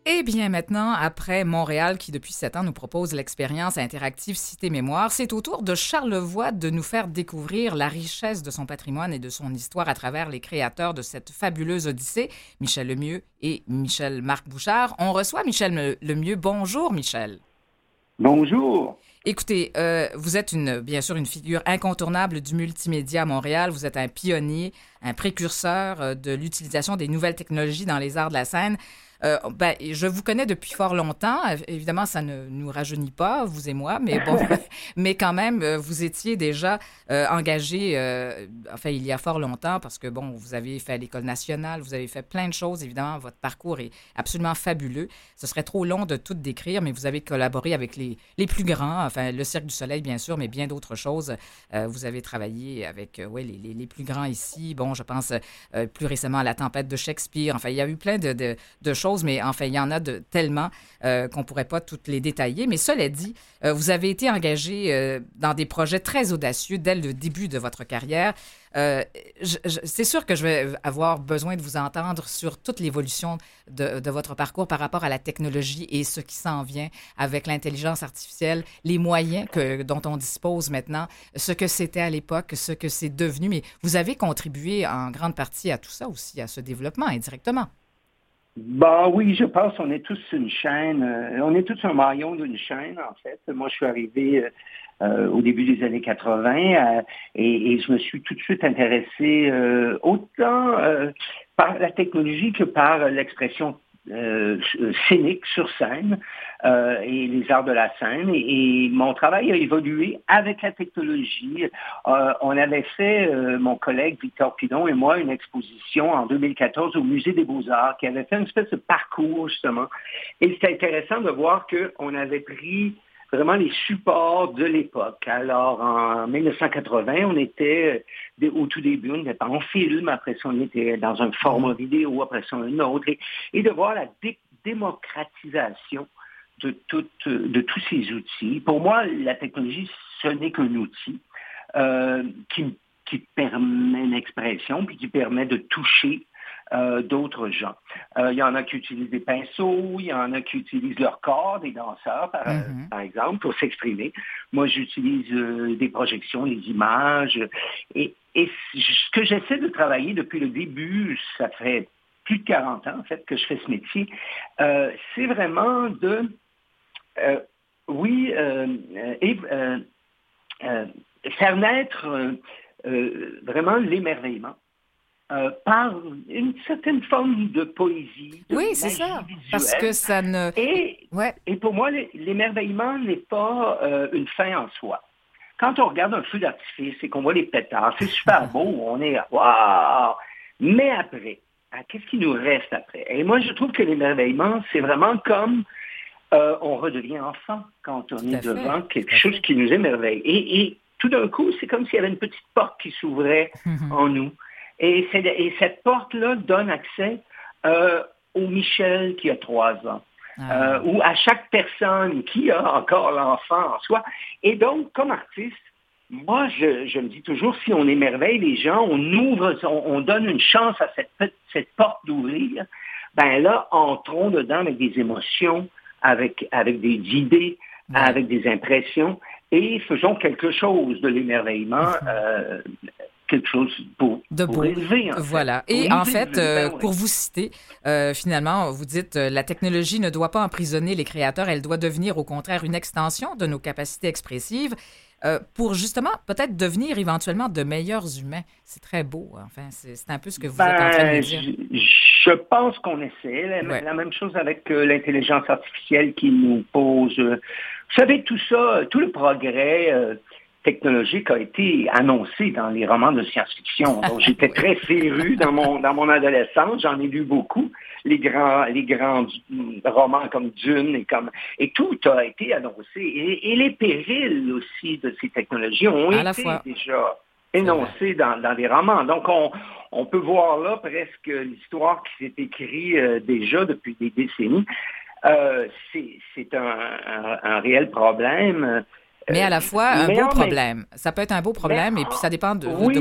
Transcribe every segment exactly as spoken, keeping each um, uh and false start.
Eh bien, maintenant, après Montréal, qui depuis sept ans nous propose l'expérience interactive Cité Mémoire, c'est au tour de Charlevoix de nous faire découvrir la richesse de son patrimoine et de son histoire à travers les créateurs de cette fabuleuse odyssée, Michel Lemieux et Michel-Marc Bouchard. On reçoit Michel Lemieux. Bonjour, Michel. Bonjour. Écoutez, euh, vous êtes une, bien sûr une figure incontournable du multimédia à Montréal. Vous êtes un pionnier, un précurseur euh, de l'utilisation des nouvelles technologies dans les arts de la scène. Euh, ben, je vous connais depuis fort longtemps. Évidemment, ça ne nous rajeunit pas, vous et moi, mais bon, mais quand même, vous étiez déjà euh, engagé, euh, enfin, il y a fort longtemps, parce que, bon, vous avez fait l'École nationale, vous avez fait plein de choses, évidemment, votre parcours est absolument fabuleux. Ce serait trop long de tout décrire, mais vous avez collaboré avec les, les plus grands, enfin, le Cirque du Soleil, bien sûr, mais bien d'autres choses. Euh, vous avez travaillé avec, euh, ouais, les, les, les plus grands ici. Bon, je pense euh, plus récemment à La Tempête de Shakespeare. Enfin, il y a eu plein de, de, de choses, mais enfin, il y en a de, tellement euh, qu'on ne pourrait pas toutes les détailler. Mais cela dit, euh, vous avez été engagé euh, dans des projets très audacieux dès le début de votre carrière. Euh, je, je, c'est sûr que je vais avoir besoin de vous entendre sur toute l'évolution de, de votre parcours par rapport à la technologie et ce qui s'en vient avec l'intelligence artificielle, les moyens que, dont on dispose maintenant, ce que c'était à l'époque, ce que c'est devenu. Mais vous avez contribué en grande partie à tout ça aussi, à ce développement indirectement. Bah oui, je pense qu'on est tous une chaîne, euh, on est tous un maillon d'une chaîne, en fait. Moi, je suis arrivé euh, au début des années quatre-vingts euh, et, et je me suis tout de suite intéressé euh, autant euh, par la technologie que par l'expression euh, scénique sur scène euh, et les arts de la scène. Et, et mon travail a évolué avec la technologie. Euh, on avait fait, euh, mon collègue Victor Pidon et moi, une exposition en deux mille quatorze au Musée des Beaux-Arts qui avait fait une espèce de parcours, justement. Et c'était intéressant de voir qu'on avait pris vraiment les supports de l'époque. Alors, en dix-neuf cent quatre-vingts, on était au tout début, on était en film, après ça, on était dans un format vidéo, après ça, un autre, et, et de voir la dé- démocratisation de, tout, de tous ces outils. Pour moi, la technologie, ce n'est qu'un outil euh, qui, qui permet une expression, puis qui permet de toucher Euh, d'autres gens. Euh, il y en a qui utilisent des pinceaux, il y en a qui utilisent leur corps, des danseurs, par, mm-hmm. par exemple, pour s'exprimer. Moi, j'utilise euh, des projections, des images. Et, et ce que j'essaie de travailler depuis le début, ça fait plus de quarante ans, en fait, que je fais ce métier, euh, c'est vraiment de, euh, oui, euh, et, euh, euh, faire naître euh, vraiment l'émerveillement. Euh, par une certaine forme de poésie, de oui, magie c'est ça, visuelle. Parce que ça ne... Et, ouais. et pour moi, l'émerveillement n'est pas euh, une fin en soi. Quand on regarde un feu d'artifice et qu'on voit les pétards, c'est super beau, on est « waouh ». Mais après, qu'est-ce qui nous reste après? Et moi, je trouve que l'émerveillement, c'est vraiment comme euh, on redevient enfant quand on tout est devant fait, quelque chose qui nous émerveille. Et, et tout d'un coup, c'est comme s'il y avait une petite porte qui s'ouvrait en nous. Et, et cette porte-là donne accès euh, au Michel qui a trois ans, ah. euh, ou à chaque personne qui a encore l'enfant en soi. Et donc, comme artiste, moi, je, je me dis toujours, si on émerveille les gens, on ouvre, on, on donne une chance à cette, cette porte d'ouvrir, ben là, entrons dedans avec des émotions, avec, avec des idées, ouais. avec des impressions, et faisons quelque chose de l'émerveillement. euh, quelque chose pour, de pour beau. élever, en voilà. fait. Et pour en fait, élever, euh, ben oui. pour vous citer, euh, finalement, vous dites euh, la technologie ne doit pas emprisonner les créateurs, elle doit devenir au contraire une extension de nos capacités expressives euh, pour justement peut-être devenir éventuellement de meilleurs humains. C'est très beau, enfin, c'est, c'est un peu ce que vous ben, êtes en train de me dire. Je, je pense qu'on essaie. La, ouais. la même chose avec euh, l'intelligence artificielle qui nous pose. Euh, vous savez, tout ça, tout le progrès... Euh, technologique a été annoncé dans les romans de science-fiction. Donc, j'étais oui. très féru dans mon, dans mon adolescence. J'en ai lu beaucoup. Les grands, les grands romans comme Dune et comme, et tout a été annoncé. Et, et les périls aussi de ces technologies ont à été déjà énoncés dans, dans les romans. Donc, on, on peut voir là presque l'histoire qui s'est écrite euh, déjà depuis des décennies. Euh, c'est, c'est un, un, un réel problème. Mais à la fois, un beau problème. Ça peut être un beau problème, mais, et puis ça dépend de, oui. de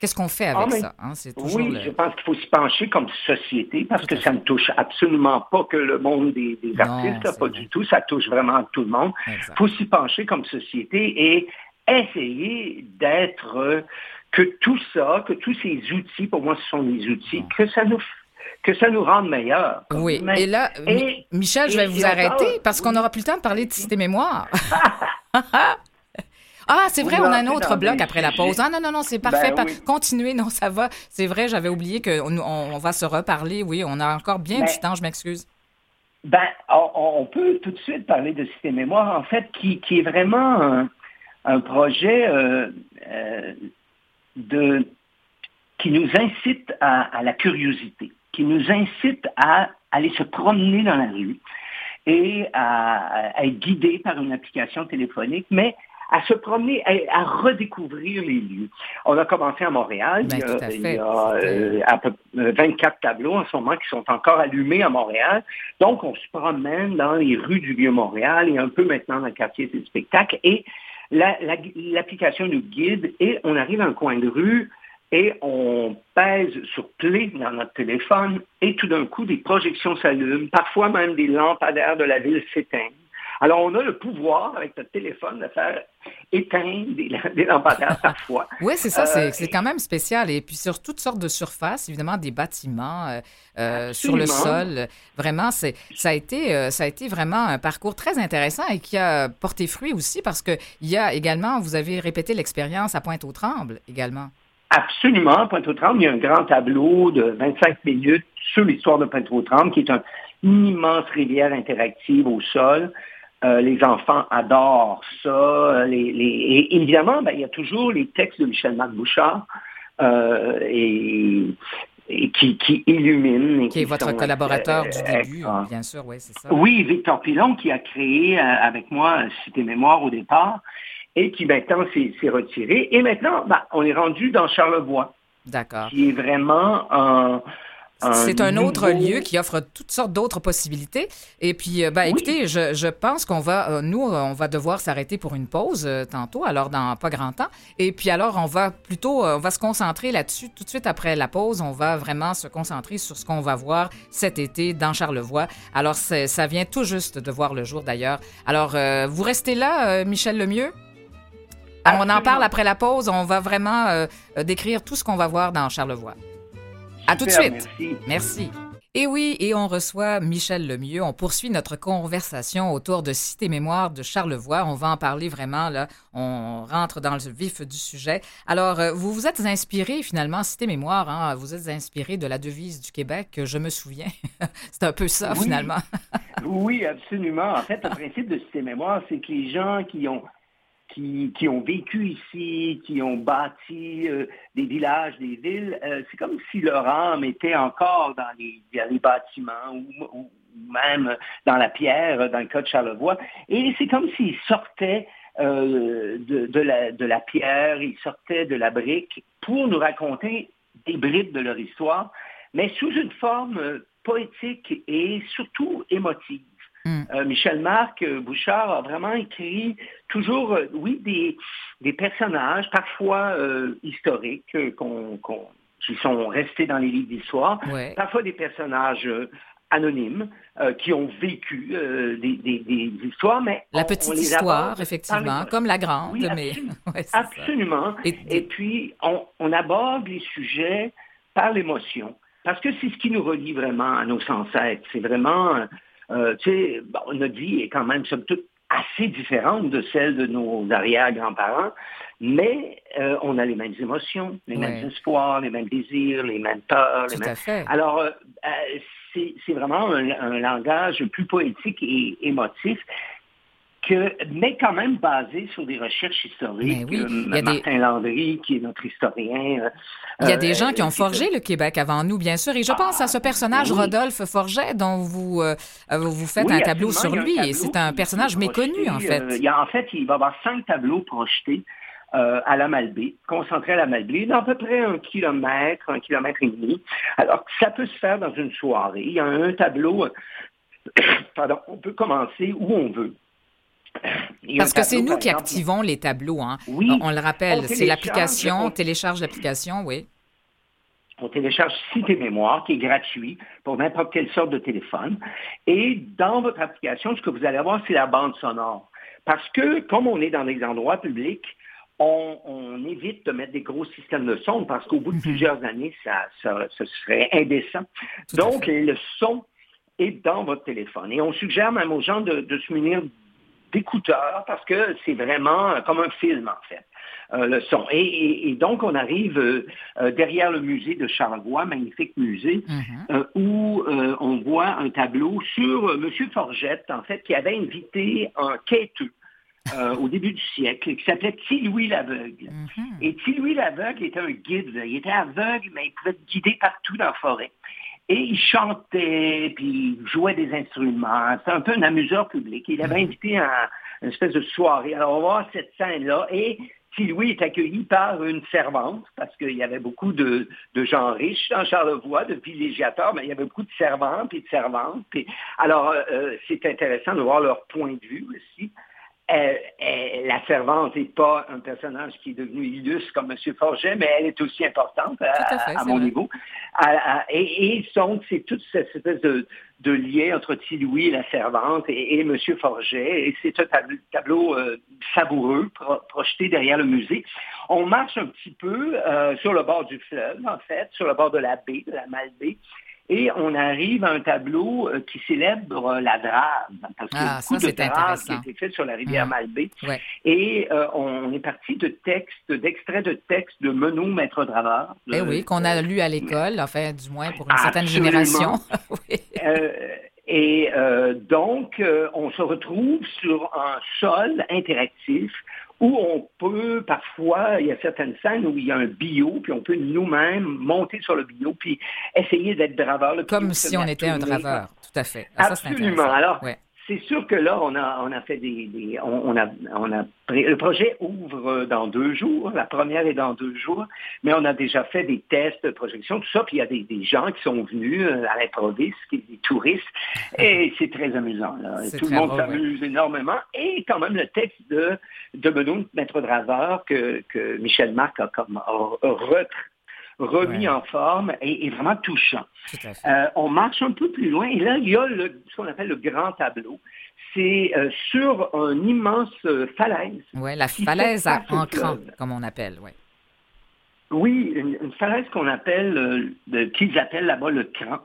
Qu'est-ce qu'on fait avec Ah, mais, ça? Hein? C'est toujours oui, le... je pense qu'il faut s'y pencher comme société parce Tout que à ça fait. ne touche absolument pas que le monde des, des Non, artistes, là, c'est pas vrai. du tout. Ça touche vraiment tout le monde. Il Exact. faut s'y pencher comme société et essayer d'être euh, que tout ça, que tous ces outils, pour moi, ce sont des outils, Bon. que ça nous que ça nous rende meilleurs comme Oui. humains. Et là, Mi- Et, Michel, je vais et, vous et on arrêter parle, parce qu'on oui, n'aura plus le temps de parler de allez-y. Cité Mémoire. Ah, c'est Vous vrai, me on a un lancez autre dans bloc des après la pause. sujets. Ah non, non, non, c'est parfait. Ben Pa- oui. Continuez, non, ça va. C'est vrai, j'avais oublié qu'on on, on va se reparler. Oui, on a encore bien du Mais temps, je m'excuse. ben, on, on peut tout de suite parler de Cité Mémoire, en fait, qui, qui est vraiment un, un projet euh, euh, de, qui nous incite à, à la curiosité, qui nous incite à aller se promener dans la rue et à, à être guidé par une application téléphonique, mais à se promener, à, à redécouvrir les lieux. On a commencé à Montréal, il Ben, y tout a, à il y fait. a C'était... euh, à peu vingt-quatre tableaux en ce moment qui sont encore allumés à Montréal. Donc, on se promène dans les rues du Vieux-Montréal et un peu maintenant dans le quartier des spectacles. Et la, la, l'application nous guide et on arrive à un coin de rue et on pèse sur play dans notre téléphone et tout d'un coup, des projections s'allument. Parfois même, des lampadaires de la ville s'éteignent. Alors, on a le pouvoir, avec notre téléphone, de faire éteindre des, des lampadaires parfois. Oui, c'est ça, Euh, c'est, c'est quand même spécial. Et puis sur toutes sortes de surfaces, évidemment, des bâtiments, euh, euh, sur le absolument. sol. Vraiment, c'est, ça a été, euh, ça a été vraiment un parcours très intéressant et qui a porté fruit aussi parce que il y a également, vous avez répété l'expérience à Pointe-aux-Trembles également. Absolument. À Pointe-aux-Trembles, il y a un grand tableau de vingt-cinq minutes sur l'histoire de Pointe-aux-Trembles, qui est un- une immense rivière interactive au sol. Euh, les enfants adorent ça. Les, les- et évidemment, ben, il y a toujours les textes de Michel-Marc Bouchard euh, et, et qui, qui illuminent et Qui est qui votre sont collaborateur du extra- début, extra. bien sûr, oui, c'est ça. Oui, Victor Pilon qui a créé euh, avec moi Cité Mémoire au départ et qui maintenant s'est, s'est retiré. Et maintenant, ben, on est rendu dans Charlevoix, D'accord. qui est vraiment un, un C'est un autre lieu nouveau... qui offre toutes sortes d'autres possibilités. Et puis, euh, ben, Oui, écoutez, je, je pense qu'on va, euh, nous, euh, on va devoir s'arrêter pour une pause euh, tantôt, alors dans pas grand temps. Et puis alors, on va plutôt, euh, on va se concentrer là-dessus. Tout de suite après la pause, on va vraiment se concentrer sur ce qu'on va voir cet été dans Charlevoix. Alors, c'est, ça vient tout juste de voir le jour d'ailleurs. Alors, euh, vous restez là, euh, Michel Lemieux? On en parle absolument. après la pause. On va vraiment euh, euh, décrire tout ce qu'on va voir dans Charlevoix. À tout de Super, suite. merci. Merci. Et oui, et on reçoit Michel Lemieux. On poursuit notre conversation autour de Cité Mémoire de Charlevoix. On va en parler vraiment, là. On rentre dans le vif du sujet. Alors, euh, vous vous êtes inspiré, finalement, Cité Mémoire, hein, vous êtes inspiré de la devise du Québec, je me souviens. C'est un peu ça, Oui, finalement. oui, absolument. En fait, le principe de Cité Mémoire, c'est que les gens qui ont Qui, qui ont vécu ici, qui ont bâti euh, des villages, des villes, euh, c'est comme si leur âme était encore dans les, dans les bâtiments ou, ou même dans la pierre, dans le cas de Charlevoix. Et c'est comme s'ils sortaient euh, de, de, la, de la pierre, ils sortaient de la brique pour nous raconter des bribes de leur histoire, mais sous une forme euh, poétique et surtout émotive. Mm. Euh, Michel-Marc Bouchard a vraiment écrit toujours, euh, oui, des, des personnages, parfois euh, historiques, euh, qu'on, qu'on, qui sont restés dans les livres d'histoire, Ouais. parfois des personnages euh, anonymes, euh, qui ont vécu euh, des, des, des histoires, mais La on, on petite les histoire, aborde par effectivement, l'émotion. comme la grande, Oui, mais absolument. ouais, c'est ça. Absolument. Et, Et puis, on, on aborde les sujets par l'émotion, parce que c'est ce qui nous relie vraiment à nos ancêtres. C'est vraiment... Euh, tu sais, bon, notre vie est quand même, somme toute, assez différente de celle de nos arrière-grands-parents, mais euh, on a les mêmes émotions, les ouais, mêmes espoirs, les mêmes désirs, les mêmes peurs. Les tout mêmes... à fait. Alors, euh, euh, c'est, c'est vraiment un, un langage plus poétique et émotif, que, mais quand même basé sur des recherches Mais historiques. oui, Euh, il y a des, Martin Landry, qui est notre historien. Euh, il y a des gens qui euh, ont qui est... forgé le Québec avant nous, bien sûr. Et je pense à Ah, ce ben personnage oui. Rodolphe Forget dont vous, euh, vous faites un Oui, tableau absolument. sur Il y a un lui. Et c'est tableau un qui, qui est personnage méconnu, en projeté. Euh, fait. il y a, en fait, il va y avoir cinq tableaux projetés euh, à la Malbaie, concentrés à la Malbaie, d'à peu près un kilomètre, un kilomètre et demi. Alors, ça peut se faire dans une soirée. Il y a un tableau, pardon, on peut commencer où on veut. Parce que c'est nous qui exemple, activons les tableaux. Hein? Oui. On, on le rappelle, on c'est l'application, on télécharge l'application, oui. On télécharge Cité Mémoire, qui est gratuit pour n'importe quelle sorte de téléphone. Et dans votre application, ce que vous allez avoir, c'est la bande sonore. Parce que, comme on est dans des endroits publics, on, on évite de mettre des gros systèmes de son parce qu'au bout de mm-hmm. plusieurs années, ça, ça, ça serait indécent. Tout Donc, le son est dans votre téléphone. Et on suggère même aux gens de, de se munir d'écouteurs parce que c'est vraiment comme un film, en fait. Euh, le son. Et, et, et donc, on arrive euh, euh, derrière le musée de Charlevoix, magnifique musée, mm-hmm. euh, où euh, on voit un tableau sur euh, M. Forgette, en fait, qui avait invité un quêteux euh, au début du siècle, qui s'appelait T-Louis l'aveugle. Mm-hmm. Et T-Louis l'aveugle était un guide. Il était aveugle, mais il pouvait te guider partout dans la forêt. Et il chantait, puis il jouait des instruments. C'était un peu un amuseur public. Il avait invité à une espèce de soirée. Alors, on va voir cette scène-là. Et T-Louis est accueilli par une servante, parce qu'il y avait beaucoup de, de gens riches dans Charlevoix, de villégiateurs, mais il y avait beaucoup de servantes et de servantes. Puis, alors, euh, c'est intéressant de voir leur point de vue aussi. Elle, elle, la servante n'est pas un personnage qui est devenu illustre comme M. Forget, mais elle est aussi importante à, à, fait, à mon vrai. niveau. À, à, et, et donc, c'est toute cette espèce de, de lien entre T-Louis et la servante et, et M. Forget. Et c'est un tableau, tableau euh, savoureux pro, projeté derrière le musée. On marche un petit peu euh, sur le bord du fleuve, en fait, sur le bord de la baie, de la Malbaie. Et on arrive à un tableau euh, qui célèbre euh, la drave. Parce qu'il ah, y a beaucoup ça, de draves qui ont été faits sur la rivière mmh. Malbaie. Ouais. Et euh, on est parti de textes, d'extraits de textes de Menot, maître draveur. Eh oui, qu'on a lu à l'école, enfin, du moins pour une certaine génération. oui. euh, et euh, donc, euh, on se retrouve sur un sol interactif où on peut, parfois, il y a certaines scènes où il y a un bio, puis on peut nous-mêmes monter sur le bio, puis essayer d'être draveur. Le Comme si on était un draveur, tout à fait. Ah, absolument. Ça, Alors, ouais. c'est sûr que là, on a, on a fait des... des on, on, a, on a Le projet ouvre dans deux jours. La première est dans deux jours. Mais on a déjà fait des tests de projection, tout ça. Puis il y a des, des gens qui sont venus à l'improviste, des touristes. Et c'est très amusant. Là. Tout le monde drôle, s'amuse ouais. énormément. Et quand même, le texte de, de Menot, maître draveur, que, que Michel Marc a comme retrait remis ouais. en forme et, et vraiment touchant. Euh, on marche un peu plus loin et là, il y a le, ce qu'on appelle le grand tableau. C'est euh, sur une immense euh, falaise. Oui, la falaise à encran, comme on appelle, oui. Oui, une, une falaise qu'on appelle, euh, de, qu'ils appellent là-bas le cran.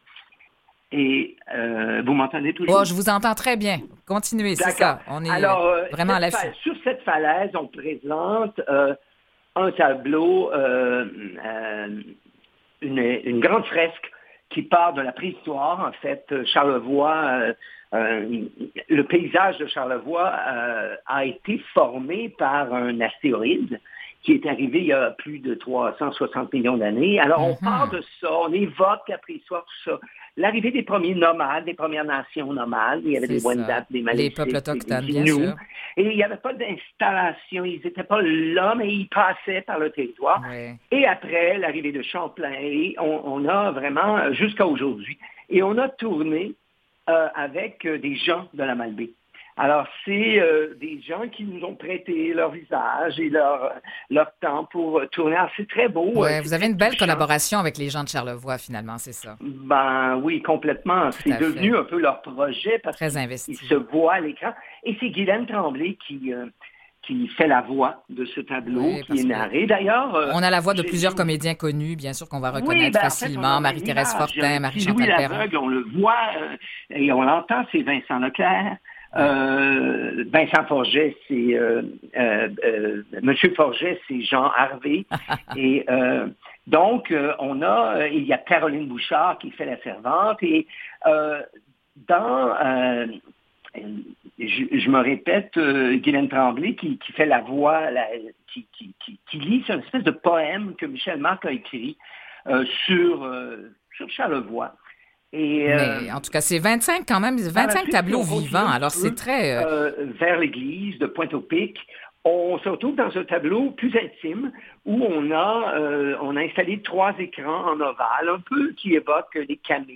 Et euh, vous m'entendez toujours? Oh, je vous entends très bien. Continuez, c'est ça. On est Alors, euh, vraiment à l'affût. Sur cette falaise, on présente... Euh, un tableau, euh, euh, une, une grande fresque qui part de la préhistoire. En fait, Charlevoix, euh, euh, le paysage de Charlevoix euh, a été formé par un astéroïde qui est arrivé il y a plus de trois cent soixante millions d'années. Alors, on mm-hmm. part de ça, on évoque la préhistoire, tout ça. L'arrivée des premiers nomades, des Premières Nations nomades, il y avait C'est des Wendat, des Malécites, les peuples autochtones, bien sûr. Et il n'y avait pas d'installation, ils n'étaient pas là, mais ils passaient par le territoire. Oui. Et après, l'arrivée de Champlain, et on, on a vraiment, jusqu'à aujourd'hui, et on a tourné euh, avec euh, des gens de la Malbaie. Alors, c'est euh, des gens qui nous ont prêté leur visage et leur, leur temps pour tourner. Alors, c'est très beau. Ouais, vous avez une belle touchant. collaboration avec les gens de Charlevoix, finalement, c'est ça? Ben oui, complètement. Tout c'est devenu fait. un peu leur projet parce très investi. qu'ils se voient à l'écran. Et c'est Guylaine Tremblay qui... Euh, qui fait la voix de ce tableau, oui, qui est narré. D'ailleurs... Euh, on a la voix de plusieurs dit... comédiens connus, bien sûr, qu'on va reconnaître oui, ben, facilement. En fait, Marie-Thérèse Fortin, Marie-Chantal Perron. L'aveugle, on le voit euh, et on l'entend, c'est Vincent Leclerc. Euh, Vincent Forget, c'est... Euh, euh, euh, Monsieur Forget, c'est Jean Harvey. et euh, donc, euh, on a... Euh, il y a Caroline Bouchard qui fait la servante. Et euh, dans... Euh, Je, je me répète, euh, Guylaine Tremblay qui, qui fait la voix, la, qui, qui, qui, qui lit, c'est une espèce de poème que Michel Marc a écrit euh, sur, euh, sur Charlevoix. Et, euh, Mais en tout cas, c'est vingt-cinq quand même, vingt-cinq tableaux vivants, alors c'est très... Euh... Euh, vers l'église de Pointe-au-Pic, on se retrouve dans un tableau plus intime où on a, euh, on a installé trois écrans en ovale, un peu qui évoquent les camées.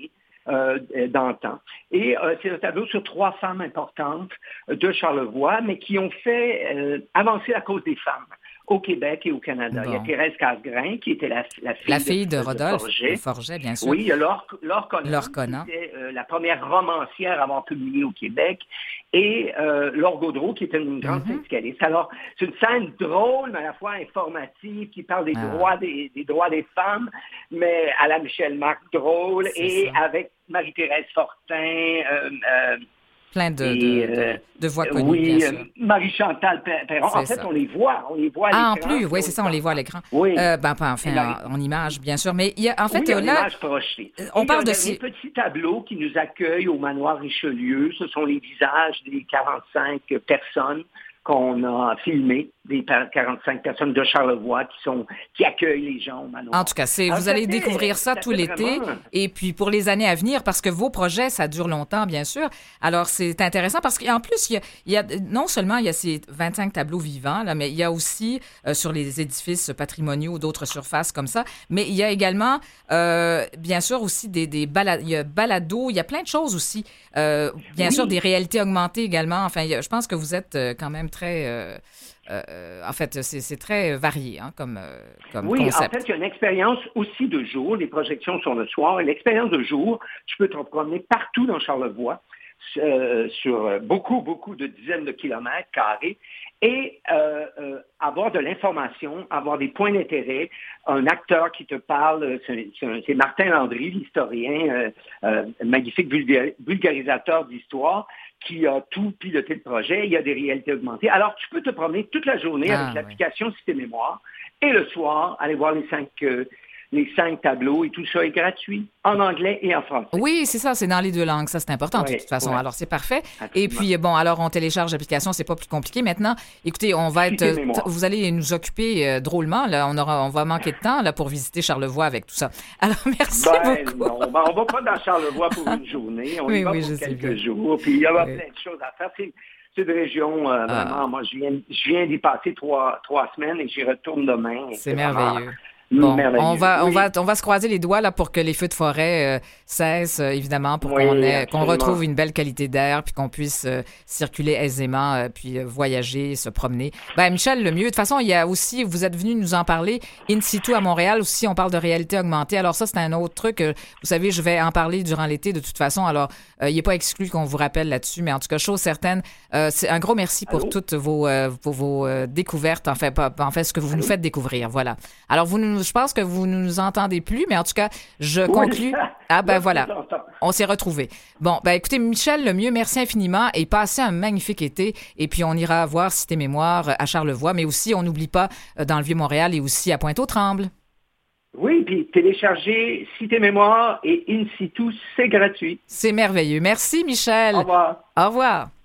euh, d'antan. Et euh, c'est un tableau sur trois femmes importantes de Charlevoix, mais qui ont fait euh, avancer la cause des femmes au Québec et au Canada. Bon. Il y a Thérèse Casgrain, qui était la, la fille, la fille de, de, Rodolphe de Forget. Forget, bien sûr. Oui, il y a Laure, Laure Conant, Laure Conant. qui était euh, la première romancière à avoir publié au Québec, et euh, Laure Gaudreau, qui était une grande mm-hmm. syndicaliste. Alors, c'est une scène drôle, mais à la fois informative, qui parle des, ah. droits, des, des droits des femmes, mais à la Michel Marc drôle, c'est et ça. Avec Marie-Thérèse Fortin, euh, euh, plein de, et, de, de, de voix connues, oui, bien sûr. Marie-Chantal Perron. En fait, ça. on les voit. On les voit à ah, l'écran. en plus, oui, c'est ça, on les voit à l'écran. Oui. Euh, ben, enfin, en, en image, bien sûr. Mais il y a, en fait, oui, en là... image projetée. On et parle de... ces... Les petits tableaux qui nous accueillent au manoir Richelieu, ce sont les visages des quarante-cinq personnes qu'on a filmé, des quarante-cinq personnes de Charlevoix qui sont qui accueillent les gens au manoir. En tout cas, c'est, Alors, vous allez découvrir ça, ça tout l'été vraiment... et puis pour les années à venir, parce que vos projets, ça dure longtemps, bien sûr. Alors, c'est intéressant parce qu'en plus, il y a, il y a non seulement il y a ces vingt-cinq tableaux vivants, là, mais il y a aussi euh, sur les édifices patrimoniaux d'autres surfaces comme ça, mais il y a également, euh, bien sûr, aussi des, des balad... il y a balados, il y a plein de choses aussi. Euh, bien oui. sûr, des réalités augmentées également. Enfin, il y a, je pense que vous êtes quand même très... Euh, Euh, en fait, c'est, c'est très varié hein, comme, euh, comme oui, concept. Oui, en fait, il y a une expérience aussi de jour. Les projections sont le soir. Et l'expérience de jour, tu peux te promener partout dans Charlevoix, euh, sur beaucoup, beaucoup de dizaines de kilomètres carrés, et euh, euh, avoir de l'information, avoir des points d'intérêt, un acteur qui te parle, c'est, c'est Martin Landry, l'historien, euh, euh, magnifique vulgar, vulgarisateur d'histoire, qui a tout piloté le projet. Il y a des réalités augmentées. Alors, tu peux te promener toute la journée ah, avec l'application oui. Cité Mémoire, et le soir, aller voir les cinq... Euh, les cinq tableaux et tout ça est gratuit, en anglais et en français. Oui, c'est ça, c'est dans les deux langues. Ça, c'est important oui, de toute façon. Oui. Alors, c'est parfait. Absolument. Et puis, bon, alors, on télécharge l'application, c'est pas plus compliqué. Maintenant, écoutez, on va être... T- vous allez nous occuper euh, drôlement, là. On, aura, on va manquer de temps, là, pour visiter Charlevoix avec tout ça. Alors, merci ben, beaucoup. Non, ben, on va pas dans Charlevoix pour une journée. On oui, y va oui, pour je quelques sais jours. Puis, il y aura oui. plein de choses à faire. C'est, c'est une région, euh, ah. vraiment, moi, je viens, je viens d'y passer trois, trois semaines et j'y retourne demain. C'est, c'est merveilleux. Vraiment... Bon, on va, oui. on va, on va se croiser les doigts là pour que les feux de forêt euh, cessent, euh, évidemment, pour oui, qu'on ait, qu'on retrouve une belle qualité d'air, puis qu'on puisse euh, circuler aisément, euh, puis euh, voyager, se promener. Ben, Michel Lemieux, de toute façon, il y a aussi, vous êtes venu nous en parler, in situ à Montréal aussi, on parle de réalité augmentée. Alors ça, c'est un autre truc. Euh, vous savez, je vais en parler durant l'été de toute façon. Alors, euh, il n'est pas exclu qu'on vous rappelle là-dessus, mais en tout cas, chose certaine, euh, c'est un gros merci pour Allô? toutes vos, euh, vos, vos euh, découvertes, en fait, pas, en fait, ce que vous Allô? nous faites découvrir. Voilà. Alors, vous nous je pense que vous ne nous entendez plus, mais en tout cas, je oui. conclus. Ah ben voilà, on s'est retrouvés. Bon, ben écoutez, Michel Lemieux, merci infiniment et passez un magnifique été. Et puis, on ira voir Cité Mémoire à Charlevoix, mais aussi, on n'oublie pas, dans le Vieux-Montréal et aussi à Pointe-aux-Trembles. Oui, puis télécharger Cité Mémoire et In situ, c'est gratuit. C'est merveilleux. Merci, Michel. Au revoir. Au revoir.